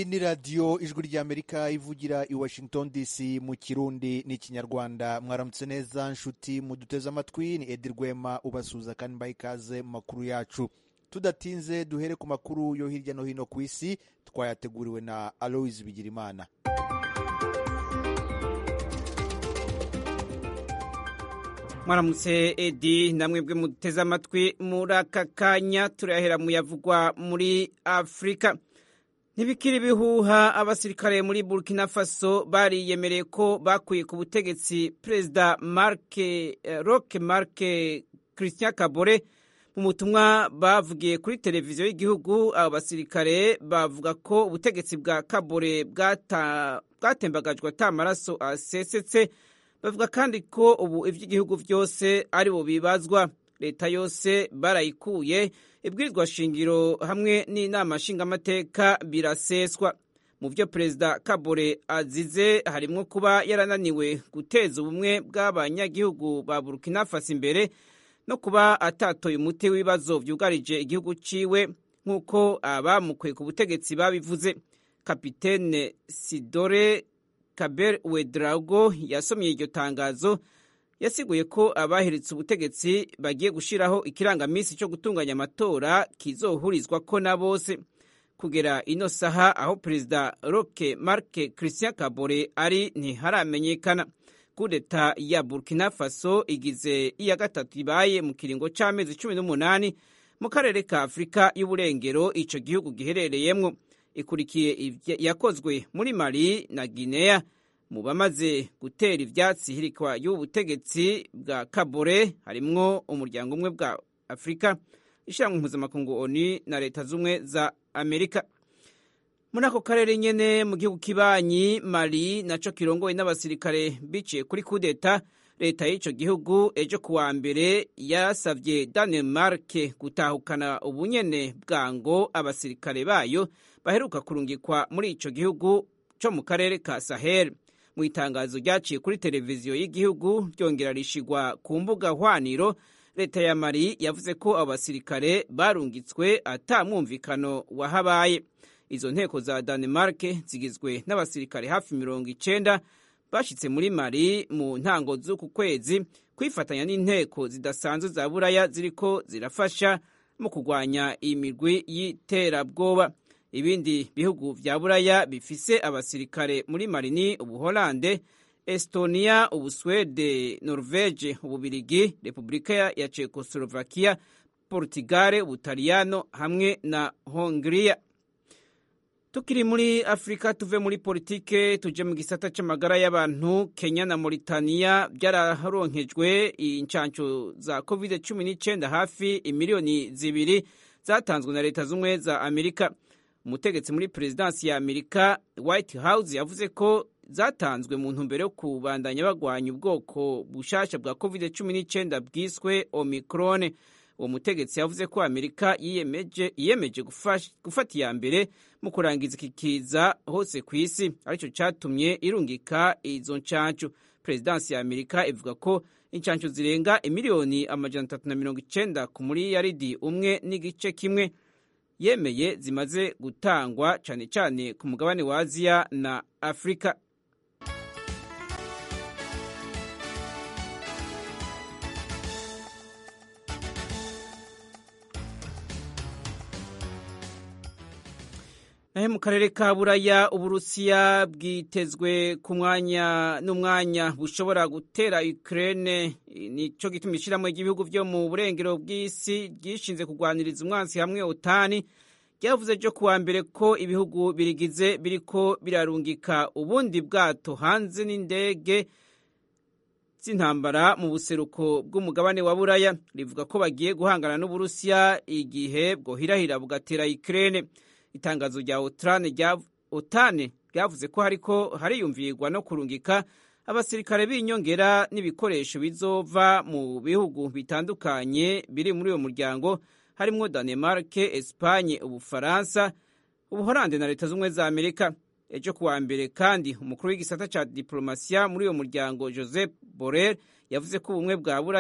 ni radiyo ijwi ry'amerika ivugira i washington dc mu kirundi n'ikinyarwanda. Mwaramutse neza nshuti muduteze amatwi, ni Edi Rwema ubasuhuza kandi mbaha ikaze mu makuru yacu. Tudatinze duhere ku makuru yo hirya no hino ku isi, twayateguriwe na Aloys Bigirimana. Mwaramutse Edi, namwe bwe muduteze amatwi muri aka kanya. Turahera mu yavugwa muri Afrika. Ntibikiri bihuha, abasirikare muri Burkina Faso bariyemereye ko bakuye ku butegetsi Perezida Roch Marc Christian Kabore. Mu butumwa bavugiye kuri televiziyo y'igihugu, abo basirikare bavuga ko ubutegetsi bwa Kabore bwatembagajwe atamaraso asesetse. Bavuga kandi ko ubu ivy'igihugu vyose ari bo bibazwa. Leta yose barayikuye, ibwirizwa shingiro hamwe n'inama nshingamateka biraseswa. Mu vyo Perezida Kabore azize harimwo kuba yarananiwe guteza ubumwe bw'abanyagihugu ba Burkina Faso imbere no kuba atatoye umuti w'ibibazo vyugarije igihugu ciwe nk'uko abamukuye ku butegetsi babivuze. Kapitene Sidore Kaber Ouedraogo yasomye iryo tangazo, yasiguye ko abahiritse ubutegetsi bagiye gushiraho ikirangamisi cyo gutunganya amatora kizohurizwa ko na bose. Kugera ino saha aho Perezida Roch Marc Christian Kabore ari ntiharamenyekana. Kudeta ya Burkina Faso igize iya gatatu ibaye mu kiringo c'amezi 18 mu karere ka Afrika y'uburengero ico gihugu giherereyemwo. Ikurikiye yakozwe muri Mali na Guinea. Mu bamaze gutera ivyatsi hirikwa y'ubutegetsi bwa Kabore harimwo umuryango umwe bwa Afrika, ishyirahamwe mpuzamakungu ONU na leta z'umwe za Amerika. Muri ako karere nyene mu gihugu kibanyi Mali naco kirongowe n'abasirikare biciye kuri kudeta, leta y'ico gihugu ejo kuwa mbere yarasavye Denmark gutahukana ubunyene bwango abasirikare bayo baheruka kurungikwa muri ico gihugu co mu karere ka Sahel. Mu itangazo ryaciye kuri televiziyo y'igihugu ryongera rishigwa ku mbuga hwaniro, leta ya Mali yavuze ko abasirikare barungitswe ata mwumvikano wahabaye. Izo nteko za Denmark zigizwe n'abasirikare hafi 90 bashitse muri Mali mu ntango z'uku kwezi kwifatanya n'inteko zidasanzwe za Buraya ziriko zirafasha mu kugwanya imirwi y'iterabwoba. Ibindi bihugu vya Buraya bifise abasirikare muri Mali ni Ubuholande, Estonia, Ubuswede, Norvege, Ububirigi, Repubulika ya Czechoslovakia, Portugal, Ubutaliyano hamwe na Hongria. Tukiri muri Afrika, tuve muri politike tuje mu gisata c'amagara y'abantu. Kenya na Mauritania byararonkejwe incanco za COVID-19 hafi imiliyoni 2 zatanzwe na leta z'umwe za Amerika. Umutegetsi muri Presidansi ya Amerika White House yavuze ko zatanzwe mu ntumbero yo kubandanya bagwanya ubwoko bushasha bwa COVID-19 bwiswe Omicron. Uwo mutegetsi yavuze ko Amerika yiyemeje gufata iya mbere mu kurangiza iki kiza hose ku isi, arico catumye irungika izo ncanco. Presidansi ya Amerika ivuga ko incanco zirenga imiliyoni 390 ku miliyaridi 1.1 yemeye zimaze gutangwa cane cane ku mugabane wa Aziya na Afrika. Nahe mu karere ka Buraya, Uburusiya bwitezwe ku mwanya bushobora gutera Ukraine. Nico gituma ishiramwe ry'ibihugu vyo mu burengero bw'isi gishinze kugwaniriza umwansi hamwe OTAN ryavuze jo kuwa mbere ko ibihugu birigize biriko birarungika ubundi bwato hanze n'indege z'intambara mu buseruko bw'umugabane wa Buraya. Rivuga ko bagiye guhangana n'Uburusiya igihe bwohirahira bugatera Ukraine. Itangazo rya OTAN ryavuze ko hariyumvirwa no kurungika abasirikare b'inyongera n'ibikoresho bizova mu bihugu bitandukanye biri muri uwo muryango, harimwo Denmark, Espagne, Ubufaransa, Ubuholande na leta z'umwe za Amerika. Ejo kuwa mbere kandi umukuru w'igisata ca diplomasiya muri uwo muryango Joseph Borrell yavuze ko ubumwe bwa Buraya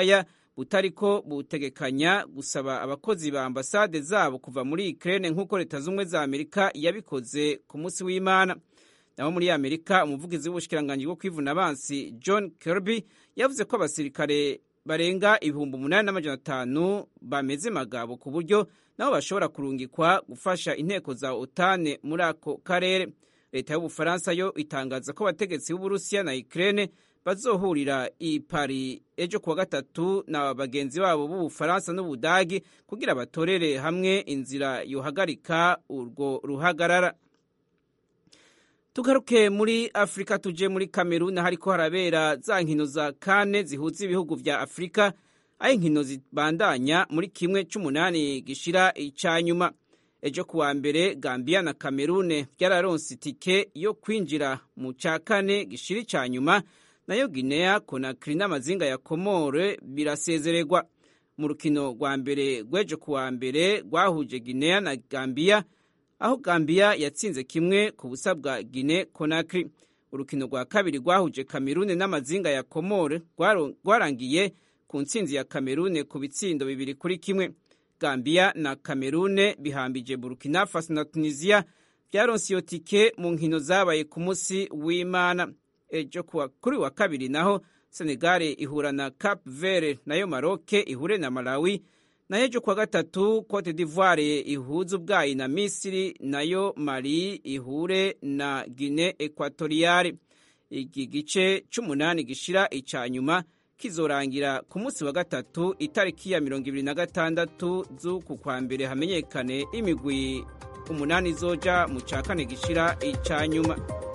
butariko butegekanya gusaba abakozi ba ambasade zabo kuva muri Ukraine nk'uko leta z'ubumwe za Amerika yabikoze ku munsi w'Imana. Naho muri Amerika umuvugizi w'ubushikiranganji bwo kwivuna abansi John Kirby yavuze ko abasirikare barenga 8,500 bameze magabo ku buryo nabo bashobora kurungikwa gufasha inteko za OTAN muri ako karere. Leta y'Ubufaransa yo itangaza ko abategetsi b'Uburusiya na Ukraine bazohurira i Paris ejo kuwa gatatu na bagenzi babo b'Ubufaransa n'Ubudagi kugira batorere hamwe inzira yohagarika urwo ruhagarara. Tugaruke muri Afrika tuje muri Cameroon hariko harabera za nkino za kane zihuza ibihugu vya Afrika, aho inkino zibandanya muri kimwe c'umunani gishira icanyuma. Ejo kuwa mbere Gambia na Cameroon byararonse itike yo kwinjira mu ca kane gishira icanyuma, nayo Guinea, Conakry n'amazinga ya Comore birasezererwa. Mu rukino rwa mbere rw'ejo kuwa mbere rwahuje Guinea na Gambia, aho Gambia yatsinze kimwe ku busa bwa Guinea Conakry. Urukino rwa kabiri rwahuje Cameroon n'amazinga ya Comore rwarangiye ku ntsinzi ya Cameroon ku bitsindo 2-1. Gambia na Cameroon bihambije Burkina Faso na Tunisia byaronse iyo tike mu nkino zabaye ku munsi w'Imana. Ejo kuri wa kabiri naho Senegal ihura na Cap Verde, nayo Maroc ihure na Malawi, nayo ejo kuwa gatatu Cote d'Ivoire ihuza ubwayi na Misiri, nayo Mali ihure na Guinea Equatoriale. Iki gice c'umunani gishira icanyuma kizorangira ku munsi wa gatatu itariki ya 26 z'uku kwa mbere hamenyekane imigwi 8 izoja mu ca kane gishira icanyuma.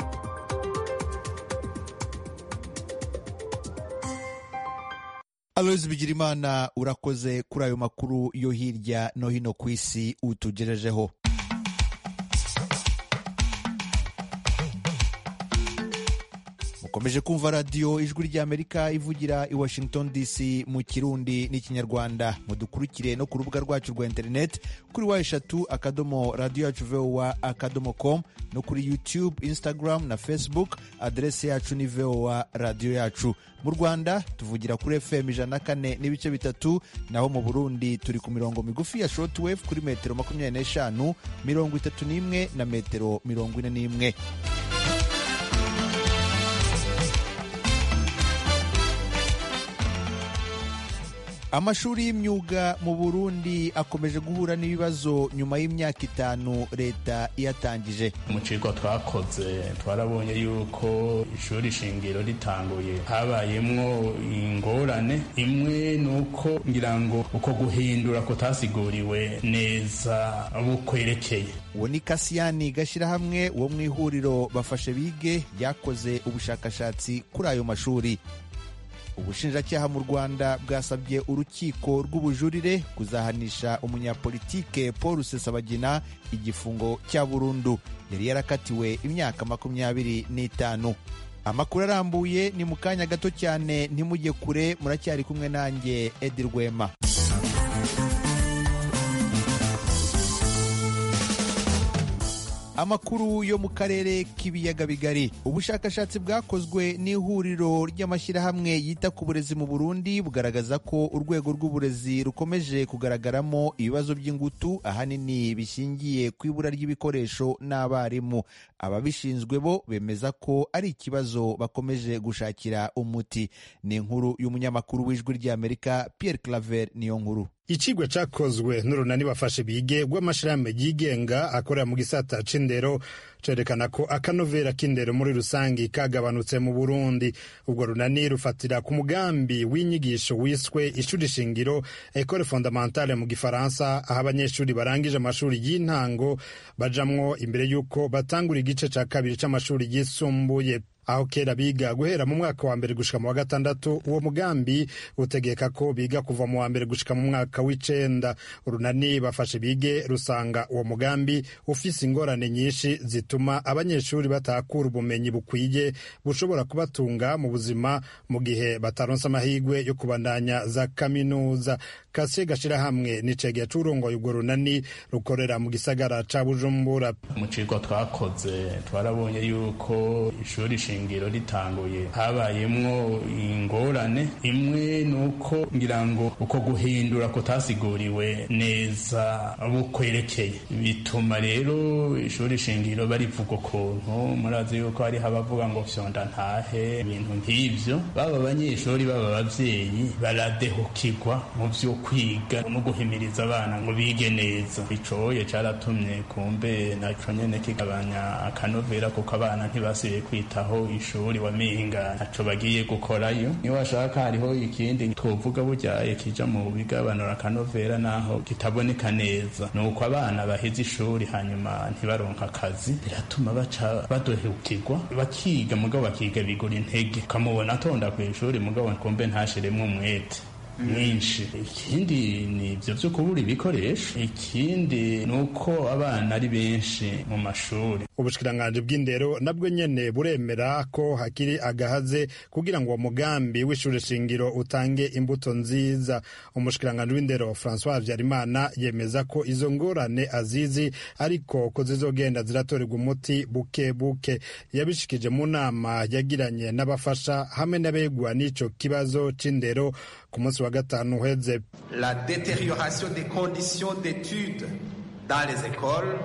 Aloys Bigirimana, urakoze kuri ayo makuru yo hirya no hino ku isi utugejejeho. Mukomeje kumva radio Ijwi ry'Amerika ivugira i Washington DC mu Kirundi n'Ikinyarwanda. Mudukurikire no ku rubuga rwacu rwa internet kuri wa3.radio.voa.com no kuri YouTube, Instagram na Facebook. Adrese yacu ni VOA radio yacu. Mu Rwanda tuvugira kuri FM 104.3, naho mu Burundi turi ku mirongo migufi ya shortwave kuri metero 25, 31 na metero 41. Amashuri y'imyuga mu Burundi akomeje guhura n'ibibazo nyuma y'imyaka 5 leta iyatangije. Mu kigo twakoze twarabonye yuko ishuri shingiro ritanguye habayemwo ingorane imwe, nuko ngira ngo uko guhindura ko tasiguriwe neza bukwerekeye. Uwo ni Kasiyani Gashirahamwe wo mu ihuriro Bafashe Bige yakoze ubushakashatsi kuri ayo mashuri. Ubushinjacyaha mu Rwanda bwasabye urukiko rw'ubujurire kuzahanisha umunyapolitike Paul Rusesabagina igifungo cya burundu. Yari yarakatiwe imyaka 25. Amakuru arambuye ni mu kanya gato cyane, ntimujye kure, muracyari kumwe nanjye Edi Rwema. Amakuru yo mu karere k'ibiyaga bigari. Ubushakashatsi bwakozwe n'ihuriro ry'amashyirahamwe yita ku burezi mu Burundi bugaragaza ko urwego rw'uburezi rukomeje kugaragaramo ibibazo by'ingutu, ahanini bishingiye ku ibura ry'ibikoresho n'abarimu. Ababishinzwe bo bemeza ko ari ikibazo bakomeje gushakira umuti. Ni inkuru y'umunyamakuru w'Ijwi ry'Amerika Pierre Claver Niyonkuru. Icigwa cakozwe n'urunani Bafashe Bige rw'amashirahamwe yigenga akorera mu gisata c'indero cerekana ko akanovera k'indero muri rusangi kagabanutse mu Burundi. Ubwo runani rufatira ku mugambi w'inyigisho wiswe ishuri shingiro École fondamentale mu Gifaransa, aho abanyeshuri barangije amashuri y'intango bajamwo imbere yuko batangura igice ca kabiri c'amashuri yisumbuye. Aho kera biga guhera mu mwaka wa mbere gushika mu wa gatandatu, uwo mugambi utegeka ko biga kuva mu wa mbere gushika mu mwaka w'icenda. Urunani Bafashe Bige rusanga uwo mugambi ufise ingorane nyinshi zituma abanyeshuri batakura ubumenyi bukwiye bushobora kubatunga mu buzima mu gihe bataronse amahigwe yo kubandanya za kaminuza. Kase Gashirahamwe n'icegera c'urongoye urwo runani rukorera mu gisagara ca Bujumbura. Mu kigo twakoze twarabonye yuko ishuri shingiro ritanguye habayemwo ingorane. Imwe nuko ngira ngo uko guhindura kutasiguriwe neza bukwerekeye, bituma rero ishuri shingiro barivuga ukuntu. Murazi yuko hari abavuga ngo fyonda ntahe, ibintu nk'ivyo. Baba abanyeshuri baba abavyeyi baradehukirwa mu vyo kwiga no guhimiriza abana ngo bige neza. Icoye caratumye kumbe naco nyene kigabanya akanovera, kuko abana ntibasibiye kwitaho ishuri wamenga ntaco bagiye gukorayo. Niyo washaka hariho ikindi twovuga burya kija mu bigabanura akanovera naho kitaboneka neza, nuko abana baheze ishuri hanyuma ntibaronka akazi, biratuma baca badohukirwa bakiga mugabo bakiga bigura intege, ukamubona atonda kw'ishuri mugabo kumbe ntashiremwo umwete mwinshi. Ikindi ni ivyo vyo kubura ibikoresho, ikindi nuko abana ari benshi mu mashuri. Ubushikiranganji bw'indero nabwo nyene buremera ko hakiri agahaze kugira ngo uwo mugambi w'ishure shingiro utange imbuto nziza. Umushikiranganji w'indero François Habyarimana yemeza ko izo ngorane azizi, ariko ko zizogenda ziratorerwa umuti buke buke. Yabishikije mu nama yagiranye n'abafasha hamwe n'abegwa n'ico kibazo c'indero ku munsi wa gatanu uheze. La détérioration des conditions d'études dans les écoles,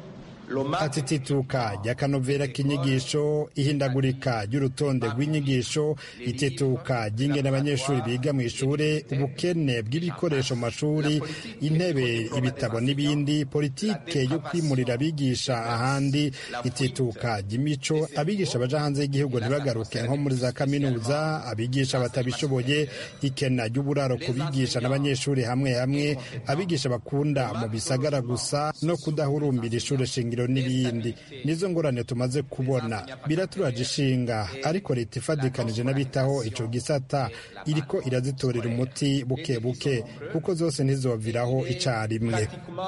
atitituka ry'akanovera k'inyigisho, ihindagurika ry'urutonde rw'inyigisho, itituka ry'ingene abanyeshuri biga mu ishure, ubukene bw'ibikoresho mu mashuri, intebe, ibitabo n'ibindi, politike yo kwimurira abigisha ahandi, itituka ry'imico, abigisha baja hanze y'igihugu ntibagaruke nko muri za kaminuza, abigisha batabishoboye, ikena ry'uburaro ku bigisha n'abanyeshuri hamwe hamwe, abigisha bakunda mu bisagara gusa, no kudahurumbira ishure shingiro n'ibindi. Nizo ngorane tumaze kubona, biraturaje ishinga, ariko leta ifadikanije n'abitaho ico gisata iriko irazitorera umuti buke buke, kuko zose ntizoviraho icarimwe.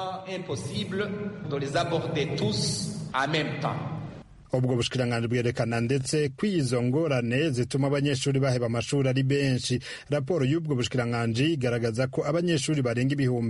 Ubwo bushikiranganji bwerekana ndetse ko izo ngorane zituma abanyeshuri baheba amashuri ari benshi. Raporo y'ubwo bushikiranganji igaragaza ko abanyeshuri barenga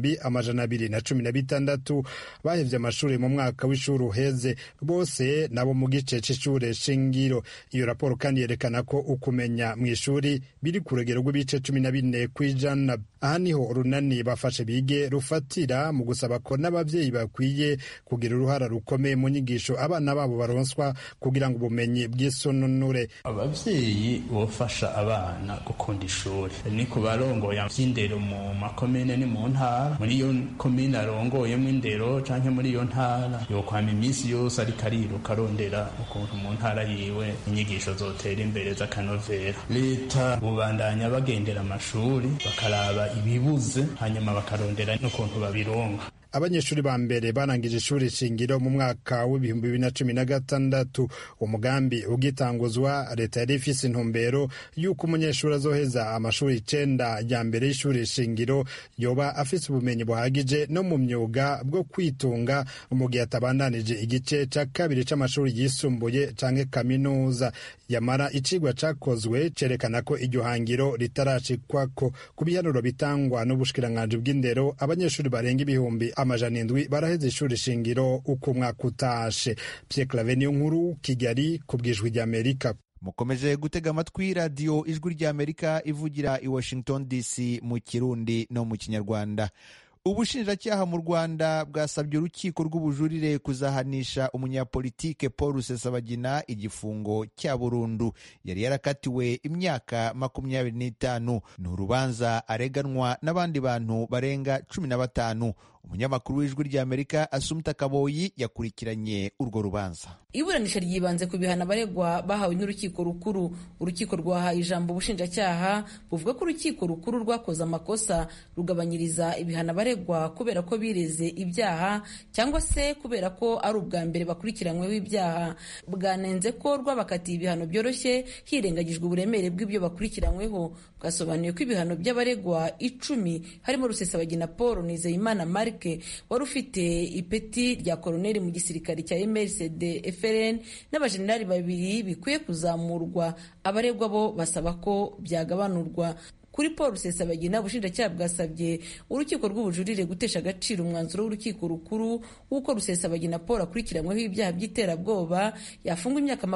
216 bahevye amashuri mu mwaka w'ishuri uheze, bose nabo mu gice c'ishure shingiro. Iyo raporo kandi yerekana ko ukumenya mu ishuri biri ku rugero rw'ibice 14%. Aha niho urunani bafashe bige rufatira mu gusaba ko n'abavyeyi bakwiye kugira uruhara rukomeye mu nyigisho abana babo baronswa kugira ngo ubumenyi bw'isononure. Abavyeyi bofasha abana gukunda ishuri, ni ku barongoye vy'indero mu makomine ni mu ntara. Muri iyo komine arongoyemwo indero canke muri iyo ntara, yokwama iminsi yose ariko ariruka arondera ukuntu mu ntara yiwe inyigisho zotera imbere z'akanovera. Leta bubandanya bagendera amashuri bakaraba ibibuze, hanyuma bakarondera n'ukuntu babironka. Abanyeshuri ba mbere barangije ishuri shingiro mu mwaka w'2016. Umugambi ugitanguzwa, leta yari ifise intumbero y'uko umunyeshuri azoheza amashuri 9 ya mbere y'ishuri shingiro yoba afise ubumenyi buhagije no mu myuga bwo kwitunga mu gihe atabandanije igice ca kabiri c'amashuri yisumbuye canke kaminuza. Yamara icigwa cakozwe cerekana ko iryo hangiro ritarashikwako. Ku bihanuro bitangwa n'ubushikiranganji bw'indero, abanyeshuri barenga 700 baraheze ishuri shingiro uko umwaka utashe. Pierre Claver Niyonkuru, Kigali, ku bw'Ijwi ry'Amerika. Mukomeje gutega amatwi radiyo Ijwi ry'Amerika ivugira i Washington DC mu Kirundi no mu Kinyarwanda. Ubushinjacyaha mu Rwanda bwasabye urukiko rw'ubujurire kuzahanisha umunyapolitike Paul Rusesabagina igifungo cya burundu. Yari yarakatiwe imyaka 25. Ni urubanza areganwa n'abandi bantu barenga 15. Umunyamakuru w'Ijwi ry'Amerika Asumta Kaboyi yakurikiranye urwo rubanza. Iburanisha ryibanze ku bihano abaregwa bahawe n'urukiko rukuru. Urukiko rwahaye ijambo ubushinjacyaha buvuga ko urukiko rukuru rwakoze amakosa rugabanyiriza ibihano abaregwa kubera ko bireze ibyaha cyangwa se kubera ko ari ubwa mbere bakurikiranyweho ibyaha. Bwanenze ko rwabakatiye ibihano byoroshye hirengagijwe uburemere bw'ibyo bakurikiranyweho. Bwasobanuye ko ibihano by'abaregwa 10 harimo Rusesabagina Paul, Nizeyimana Mark wari ufite ipeti rya koloneli mu gisirikare cya MRCD FRN n'abajenerali 2 bikwiye kuzamurwa. Abaregwa bo basaba ko byagabanurwa. Kuri Paul Rusesabagina ubushinjacyaha bwasabye urukiko rw'ubujurire gutesha agaciro umwanzuro w'urukiko rukuru w'uko Rusesabagina Paul akurikiranyweho ibyaha by'iterabwoba yafungwa imyaka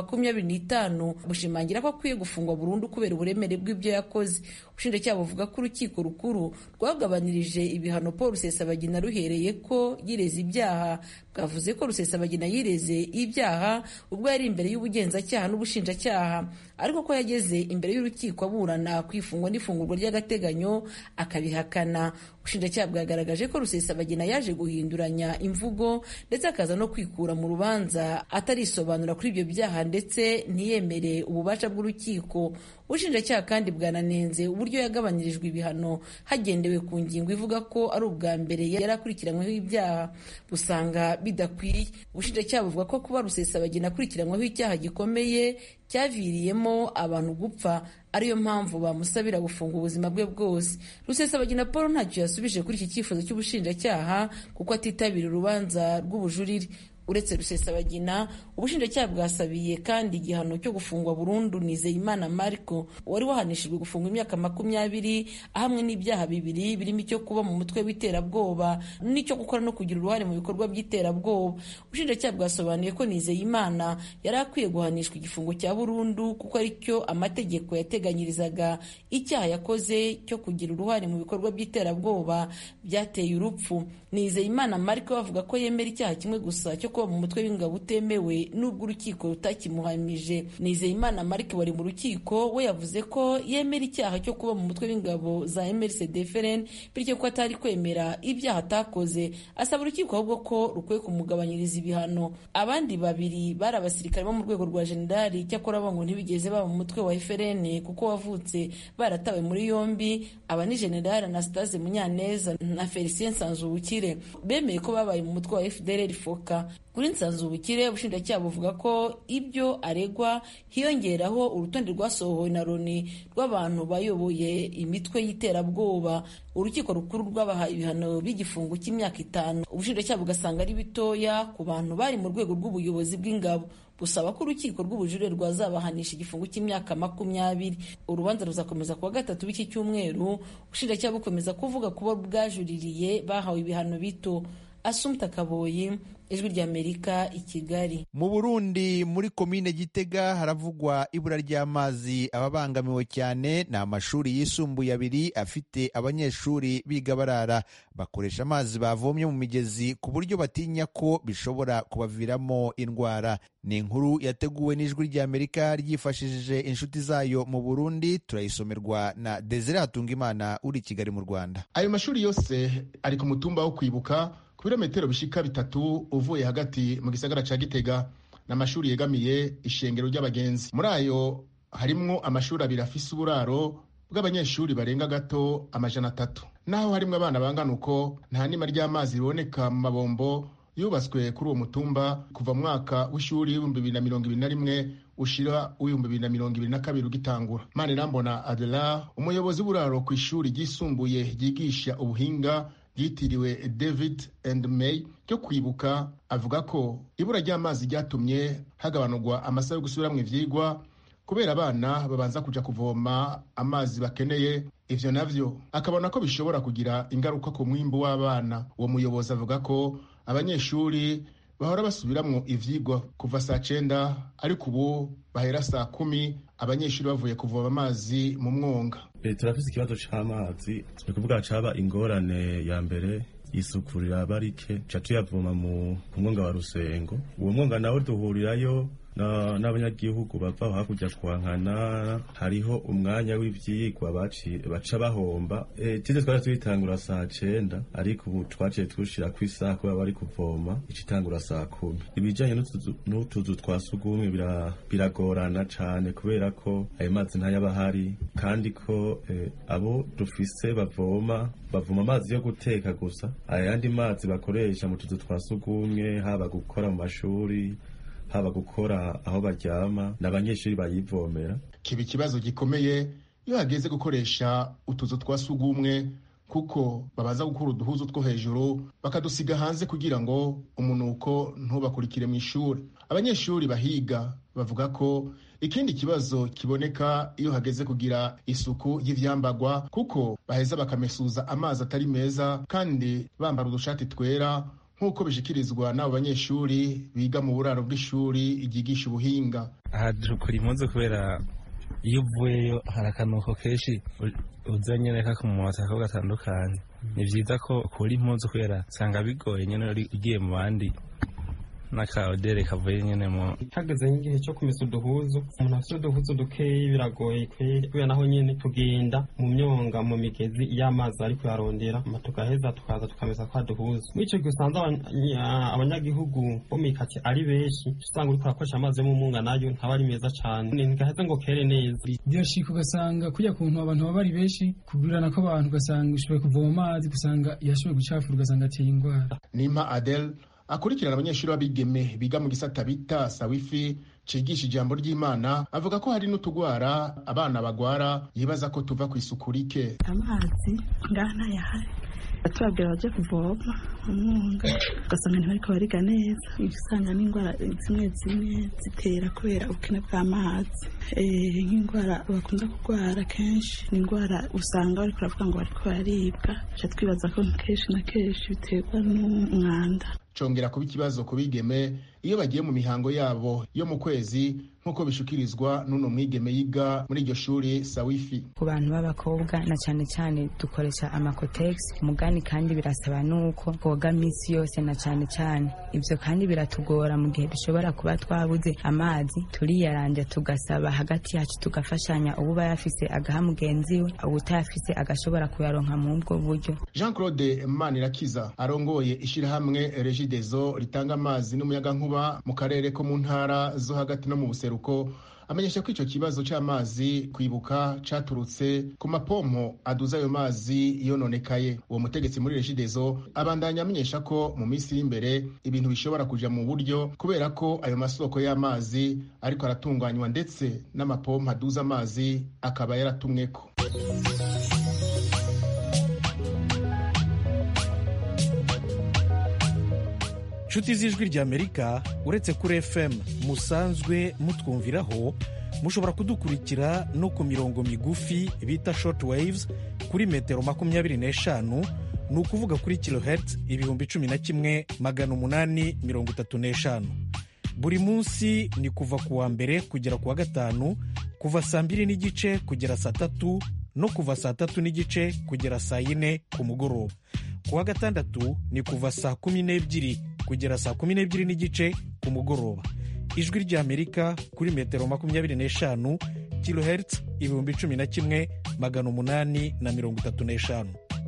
25, bushimangira ko akwiye gufungwa burundu kubera uburemere bw'ibyo yakoze. Ubushinjacyaha buvuga ko urukiko rukuru rwagabanirije ibihano Paul Rusesabagina ruhereye ko yireze ibyaha. Bwavuze ko Rusesabagina yireze ibyaha ubwo yari imbere y'ubugenzacyaha n'ubushinjacyaha, ariko ko yageze imbere y'urukiko aburana kwifungwa n'ifungurwa ry'agateganyo akabihakana. Ubushinjacyaha bwagaragaje ko Rusesabagina yaje guhinduranya imvugo ndetse akaza no kwikura mu rubanza atarisobanura kuri ibyo byaha ndetse ntiyemere ububasha bw'urukiko. Ubushinjacyaha kandi bwananenze uburyo yagabanyirijwe ibihano hagendewe ku ngingo ivuga ko ari ubwa mbere yari akurikiranyweho ibyaha, busanga bidakwiye. Ubushinjacyaha buvuga ko kuba Rusesabagina akurikiranyweho icyaha gikomeye cyaviriyemo abantu gupfa ariyo mpamvu bamusabira gufunga ubuzima bwe bwose. Rusesabagina Paul ntacyo yasubije kuri iki cyifuzo cy'ubushinjacyaha kuko atitabira urubanza rw'ubujurire. Uretse Rusesabagina, ubushinjacyaha bwasabiye kandi igihano cyo gufungwa burundu Nizeyimana Marco wari wahanishijwe gufungwa imyaka 20 ahamwe n'ibyaha bibiri birimo icyo kuba mu mutwe w'iterabwoba n'icyo gukora no kugira uruhare mu bikorwa by'iterabwoba. Ubushinjacyaha bwasobanuye ko Nizeyimana yari akwiye guhanishwa igifungo cya burundu kuko ari cyo amategeko yateganyirizaga. Icyaha yakoze cyo kugira uruhare mu bikorwa by'iterabwoba byateye urupfu. Nizeyimana Marco bavuga ko yemera icyaha kimwe gusa cyo kuba mu mutwe w'ingabo utemewe n'ubwo urukiko rutakimuhamije. Nizeyimana Marco wari mu rukiko we yavuze ko yemera icyaha cyo kuba mu mutwe w'ingabo za MRCD-FRN bityo ko atari kwemera ibyaha atakoze. Asaba urukiko ahubwo ko rukwiye kumugabanyiriza ibihano. Abandi babiri bari abasirikare bo mu rwego rwa generali, cyakora ngo ntibigeze baba mu mutwe wa FRN kuko wavutse baratawe muri yombi. Aba ni General Anastase Munyaneza na Felicien Nsanzubukire, bemeye ko babaye mu mutwe wa FDLR Foka. Kuri Nsanzubukire ubushinjacyaha buvuga ko ibyo aregwa hiyongeraho urutonde rwasohowe na Loni rw'abantu bayoboye imitwe y'iterabwoba. Urukiko rukuru rwabahaye ibihano by'igifungo cy'imyaka 5. Ubushinjacyaha bugasanga ari bitoya ku bantu bari mu rwego rw'ubuyobozi bw'ingabo, busaba ko urukiko rw'ubujurire rwazabahanisha igifungo cy'imyaka 20. Urubanza ruzakomeza kuwa 3 w'iki cyumweru. Ubushinjacyaha bukomeza kuvuga kuba bwajuririye bahawe ibihano bito. Assumpta Kaboyi, Ijwi ry'Amerika, i Kigali. Mu Burundi muri komine Gitega haravugwa ibura ry'amazi. Ababangamiwe cyane ni amashuri yisumbuye 2 afite abanyeshuri biga barara, bakoresha amazi bavomye mu migezi ku buryo batinya ko bishobora kubaviramo indwara. Ni inkuru yateguwe n'Ijwi ry'Amerika ryifashishije inshuti zayo mu Burundi. Turayisomerwa na Desire Hatungimana uri Kigali mu Rwanda. Ayo mashuri yose ari ku mutumba wo Kwibuka ku birometero bishika 3 uvuye hagati mu gisagara ca Gitega. N'amashuri yegamiye ishengero ry'abagenzi. Muri ayo harimwo amashuri 2 afise uburaro bw'abanyeshuri barenga gato 300. Naho harimwo abana bangana uko, nta nima ry'amazi riboneka mu mabombo yubatswe kuri uwo mutumba kuva mu mwaka w'ishuri 2021 ushira 2022 ugitangura. Manirambona Adela, umuyobozi w'uburaro ku ishuri ryisumbuye ryigisha ubuhinga ryitiriwe David and May ryo Kwibuka, avuga ko ibura ry'amazi ryatumye hagabanurwa amasaha yo gusubiramwo ivyigwa kubera abana babanza kuja kuvoma amazi bakeneye. Ivyo navyo akabona ko bishobora kugira ingaruka ku mwimbu w'abana. Uwo muyobozi avuga ko abanyeshuri bahora basubiramwo ivyigwa kuva saa 9 ariko ubu bahera saa 10 abanyeshuri bavuye kuvoma amazi mu mwonga. Turafise ikibazo c'amazi, ni kuvuga caba ingorane ya mbere isukurira barike ca tuyavoma mu mwonga wa Rusengo. Uwo mwonga nawo duhurirayo n'abanyagihugu bava hakurya kwankana. Hariho umwanya w'ivyigwa baca bahomba. Tize twari tuyitangura saa 9 ariko ubu twaciye tushira ku isaha ko bari kuvoma icitangura saa 10. Ibijanye n'utuzu twasugumwe biragorana cane kubera ko ayo mazi ntayaba hari, kandi ko abo dufise bavoma amazi yo guteka gusa. Ayandi mazi bakoresha mu tuzu twasugumwe, haba gukora mu mashuri, haba gukora aho baryama, n'abanyeshuri bayivomera. Kiba ikibazo gikomeye iyo hageze gukoresha utuzu twasugumwe, kuko babaza gukura uduhuzu two hejuru bakadusiga hanze kugira ngo umunuko ntubakurikire mu ishuri. Abanyeshuri bahiga bavuga ko ikindi kibazo kiboneka iyo hageze kugira isuku y'ivyambagwa kuko baheza bakamesuza amazi atari meza kandi bambara udushati twera nk'uko bishikirizwa n'abo banyeshuri biga mu buraro bw'ishuri ryigisha ubuhinga. Aha dukora impuzu kubera iyo uvuyeyo hari akanuko kenshi uzanye reka ku mumota ko gatandukanye. Ni vyiza ko ukura impuzu kubera usanga bigoye nyene ugiye mu bandi n'akaodere kavuye nyene mu hageze nk'igihe cyo kumesa uduhuzu umuntu afite uduhuzu dukeyi biragoye kubera naho nyene tugenda mu myonga mu migezi y'amazi ariko yarondera tugaheza tukaza tukamesa kwa duhuzu. Muri ico gihe usanze abanyagihugu bo mikati ari benshi usanga uriko urakoresha amazi yo mu munga nayo ntaba ari meza cane ntigaheza ngo kere neza. Birashika ugasanga kujya kuntu abantu baba ari benshi kugurana ko abantu ugasanga ushoboye kuvoma amazi ugasanga yashoboye gucafura ugasanga ateye ingwara. Nimpa Adel akurikirana abanyeshuri b'abigeme biga mu gisata bita Sawifi cigisha ijambo ry'Imana avuga ko hari n'utugwara abana bagwara yibaza ko tuva ku isuku rike. Amazi ngana yahari atubabwira baje kuvoma umwunga ugasanga ntibariko bariga neza usanga n'ingwara zimwe zitera kubera ubukene bw'amazi. Nk'ingwara bakunda kugwara kenshi ni ingwara usanga bariko baravuga ngo bariko baribwa twibaza ko kenshi na kenshi biterwa n'umwanda. Congera kuba ikibazo ku bigeme iyo bagiye mu mihango yabo yo mu kwezi nk'uko bishukirizwa n'uno mwigeme yiga muri iryo shuri Sawifi. Ku bantu b'abakobwa na cyane cyane dukoresha amakotex umugani kandi birasaba nuko koga misi yose na cyane cyane ivyo kandi biratugora mu gihe dushobora kuba twabuze amazi turiyaranja tugasaba hagati yacu tugafashanya ububa yafise agaha mugenzi we ubutayafise agashobora kuyaronka mu ubwo buryo. Jean Claude Manirakiza arongoye ishirahamwe Regideso ritanga amazi n'umuyaga nkuba mu karere ko mu ntara zo hagati no mu buseruko amenyesha ko ico kibazo c'amazi kwibuka caturutse ku mapompo aduza ayo mazi yononekaye. Uwo mutegetsi muri Regideso abandanya amenyesha ko mu minsi y'imbere ibintu bishobora kuja mu buryo kubera ko ayo masoko y'amazi ariko aratunganywa ndetse n'amapompo aduza amazi akaba yaratumweko. Nshuti z'ijwi ry'Amerika uretse kuri FM musanzwe mutwumviraho mushobora kudukurikira no ku mirongo migufi bita short waves kuri metero 25 ni ukuvuga kuri kilohertz 11,835. Buri munsi ni kuva ku wa mbere kugera ku wa gatanu kuva saa 2:30 kugera saa 3 no kuva saa 3:30 kugera saa 4 ku mugoroba. Ku wa gatandatu ni kuva saa 12 kugera saa 12:30 ku mugoroba. Ijwi ry'Amerika kuri metero 25 kilohertz 11,835.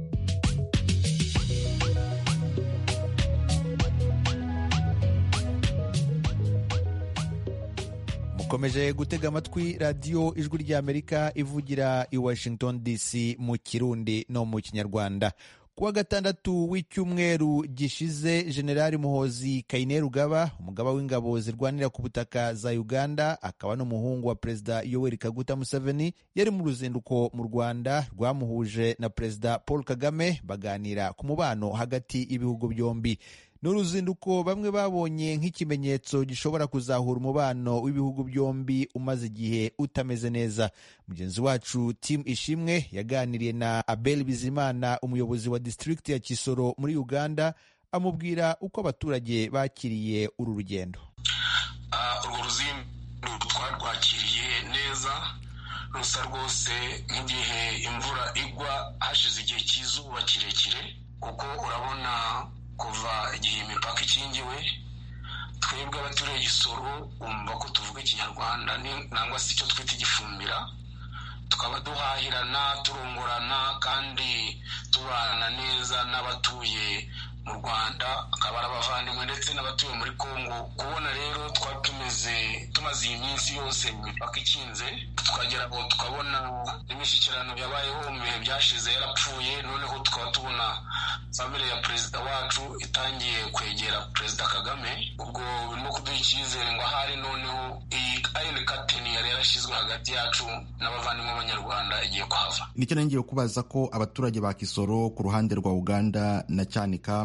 mukomeje gutega amatwi radiyo ijwi ry'Amerika ivugira i Washington DC mu Kirundi no mu Kinyarwanda. Kuwa gatandatu w'icyumweru gishize Generali Muhoozi Kainerugaba umugaba w'ingabo zirwanira ku butaka za Uganda akaba n'umuhungu wa Perezida Yoweri Kaguta Museveni yari mu ruzinduko mu Rwanda rwamuhuje na Perezida Paul Kagame baganira ku mubano hagati y'ibihugu byombi. N'uruzinduko bamwe babonye nk'ikimenyetso gishobora kuzahura umubano w'ibihugu byombi umaze igihe utameze neza. Mugenzi wacu Tim Ishimwe yaganiriye na Abel Bizimana umuyobozi wa district ya Kisoro muri Uganda amubwira uko abaturage bakiriye uru rugendo. Urwo ruzinduko twarwakiriye neza rusa rwose nk'igihe imvura igwa hashize igihe cy'izuba kirekire kuko urabona kuva igihe imipaka ikingiwe twebwe abaturiye Gisoro umva ko tuvuga Ikinyarwanda nangwa se icyo twita igifumbira tukaba duhahirana turongorana kandi tubana neza n'abatuye mu Rwanda akaba ari abavandimwe ndetse n'abatuye muri Kongo. Kubona rero tumaze iyi minsi yose imipaka ikinze tukagera aho tukabona imishyikirano yabayeho mu bihe byashize yarapfuye noneho tukaba tubona famire ya perezida wacu itangiye kwegera Perezida Kagame ubwo birimo kuduha icyizere ngo ahari noneho iyi iron curtain yari yarashyizwe hagati yacu n'abavandimwe b'Abanyarwanda igiye kuhava. Nicyo ngiye kubaza ko abaturage ba Kisoro ku ruhande rwa Uganda na Cyanika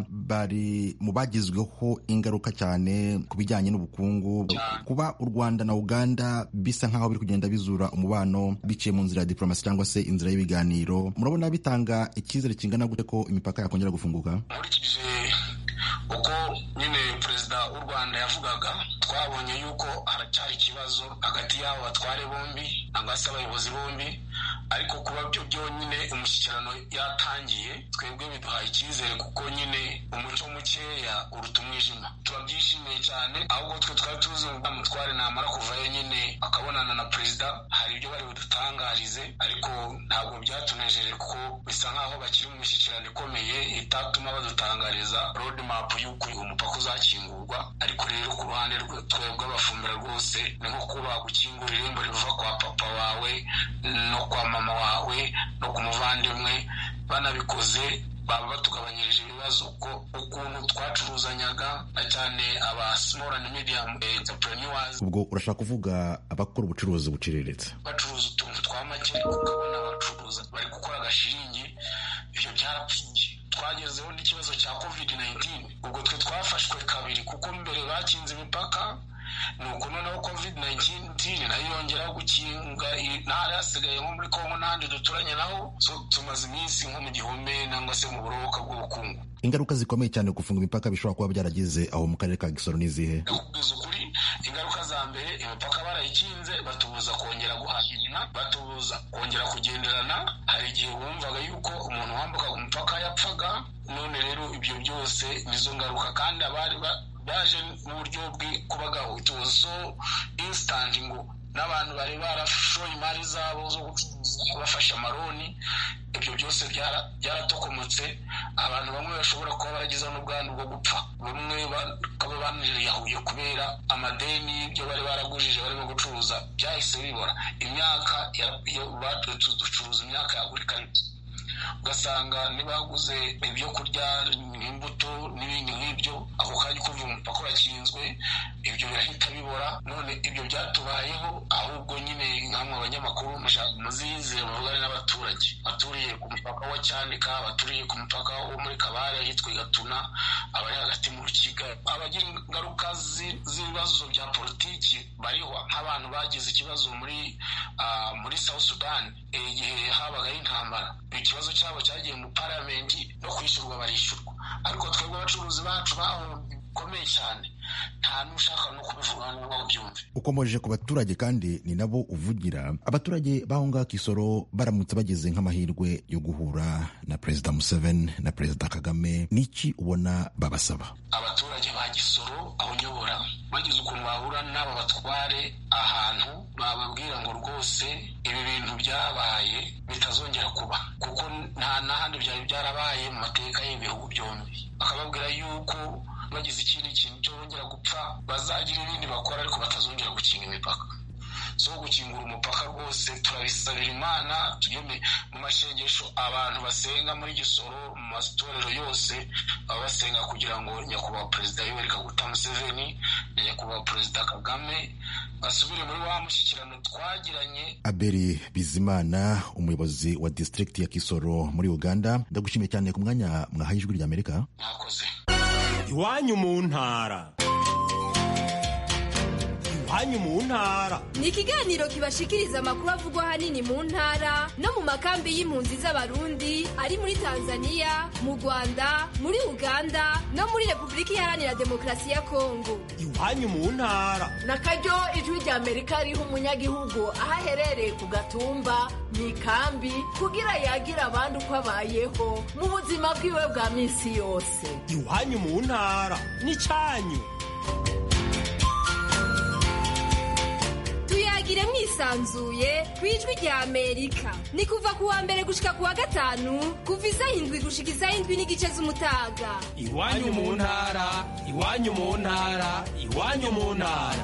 bari mu bagizweho ingaruka cyane ku bijyanye n'ubukungu. Kuba u Rwanda na Uganda bisa nk'aho biri kugenda bizura umubano biciye mu nzira ya diplomasi cyangwa se inzira y'ibiganiro, murabona bitanga icyizere kingana gute ko imipaka yakongera gufunguka? uko nyine perezida w'u Rwanda yavugaga, twabonye yuko haracyari ikibazo hagati y'abo batware bombi cyangwa se abayobozi bombi, ariko kuba byo byonyine umushyikirano yatangiye, twebwe biduhaye icyizere kuko nyine umuco mukeya uruta umwijima. Turabyishimiye cyane, ahubwo twe twari tuzi ngo mutware namara kuvayo nyine akabonana na perezida hari ibyo bari budutangarize, ariko ntabwo byatunejeje kuko bisa nk'aho bakiri mu mishyikirano ikomeye itatuma badutangariza road map y'uko umupaka uzakingurwa. Ariko rero ku ruhande twebwe abafumbira rwose ni nko kuba gukingura irembo riva kwa papa wawe no kwa mama wawe no ku muvandimwe. Banabikoze baba batugabanyirije ibibazo ko ukuntu twacuruzanyaga cyane aba small and medium entrepreneurs. Ubwo urashaka kuvuga abakora ubucuruzi buciriritse, bacuruza utuntu twa make, ukabona abacuruza bari gukora agashiringi, ibyo byarapfuye. Twagezeho n'ikibazo cya COVID-19, ubwo twe twafashwe kabiri kuko mbere bakinze imipaka, nuko noneho COVID-19 nayo yongera gukinga intara yasigaye nko muri Kongo n'ahandi duturanye naho, so tumaze iminsi nko mu gihome nangwa se mu buroboka bw'ubukungu. Ingaruka zikomeye cyane gufunga imipaka bishobora kuba byaragize aho mu karere ka Gisoro n'izihe? Kugeza ukuri, ingaruka za mbere imipaka barayikinze, batubuza kongera guhahirana, batubuza kongera kugenderana. Hari igihe wumvaga yuko umuntu wambukaga umupaka yapfaga, none rero ibyo byose nizo ngaruka, kandi abari baje mu buryo bw'ikubagaho, it was so instant ngo n'abantu bari barashoye imari zabo zo gucuruza bafashe amaroni, ibyo byose byaratokomotse. Abantu bamwe bashobora kuba baragize n'ubwandu bwo gupfa, bamwe bakaba baniriyahuye kubera amadeni y'ibyo bari baragujije barimo gucuruza byahise bibora. Imyaka ducuruza imyaka yagurikanye, ugasanga nibaguze ibyo kurya n'imbuto n'ibindi nk'ibyo, ako kanya kumva umupaka urakinzwe ibyo birahita bibora. None ibyo byatubayeho, ahubwo nyine nkamwe abanyamakuru muzize muvugane n'abaturage baturiye ku mupaka wa Cyanika, baturiye ku mupaka wo muri Kabare ahitwa Gatuna, abari hagati mu Rukiga. Abagira ingaruka z'ibibazo bya politiki bariho, nk'abantu bagize ikibazo muri South Sudan igihe habagaho intambara, ikibazo cyabo cyagiye mu paramenti no kwishyurwa barishyurwa. Ariko twebwe abacuruzi bacu bikomeye cyane, nta n'ushaka no kubivuga ngo babyumve. Ukomeje ku baturage kandi ni nabo uvugira. Abaturage baho ngaho Kisoro baramutse bageze nk'amahirwe yo guhura na Perezida Museveni na Perezida Kagame, niki ubona babasaba? Abaturage ba Gisoro aho nyobora bagize ukuntu bahura n'aba batware ahantu, bababwira ngo rwose ibi bintu byabaye bitazongera kuba, kuko nta n'ahandi byari byarabaye mu mateka y'ibihugu byombi. Bakababwira yuko bagize ikindi kintu cyo bongera gupfa bazagira ibindi bakora, ariko batazongera gukinga imipaka. So gukingura umupaka rwose turabisabira Imana, tugeme mu mashengesho abantu basenga muri Gisoro, mu matorero yose baba basenga kugira ngo nyakubahwa Perezida Yoweri Kaguta Museveni na nyakubahwa Perezida Kagame basubire muri wa mushyikirano twagiranye. Aberi Bizimana, umuyobozi wa district ya Kisoro muri Uganda, ndagushimiye cyane ku mwanya mwahaye Ijwi ry'Amerika. Nakoze. Iwanyu mu ntara. Iwanyu mu ntara ni ikiganiro kibashikiriza amakuru avugwa ahanini mu ntara no mu makambi y'impunzi z'Abarundi ari muri Tanzania, mu Rwanda, muri Uganda no muri Repubulika Iharanira Demokarasi ya Kongo. Iwanyu mu ntara nakaryo Ijwi ry'Amerika riha umunyagihugu aho aherereye ku gatumba mu ikambi kugira yagira abandi uko abayeho mu buzima bwiwe bwa minsi yose. Iwanyu mu ntara n'icyanyu. Tuyagire mwisanzuye ku Ijwi ry'Amerika, ni kuva ku wa mbere gushika ku wa gatanu, kuva isaha 7 gushika isaha 7:30 z'umutaga. Iwanyu mu ntara, iwanyu mu ntara, iwanyu mu ntara.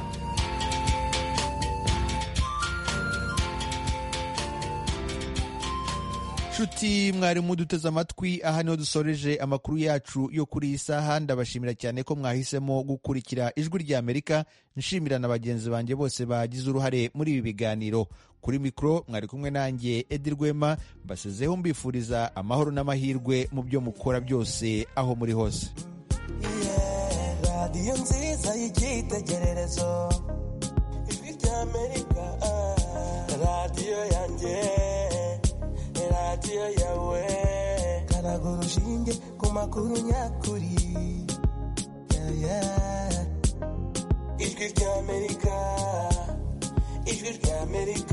nshuti mwari muduteze amatwi, aha niho dusoreje amakuru yacu yo kuri iyi saha. Ndabashimira cyane ko mwahisemo gukurikira Ijwi ry'Amerika. Nshimira na bagenzi banjye bose bagize uruhare muri ibi biganiro. Kuri mikoro mwari kumwe nanjye Edi Rwema, mbasezeho mbifuriza amahoro n'amahirwe mu byo mukora byose aho muri hose. Radiyo nziza y'icyitegererezo, Ijwi ry'Amerika, radiyo yanjye, radiyo yawe, karaga urushinge ku makuru nyakuri, Ijwi ry'Amerika, Ijwi ry'Amerika.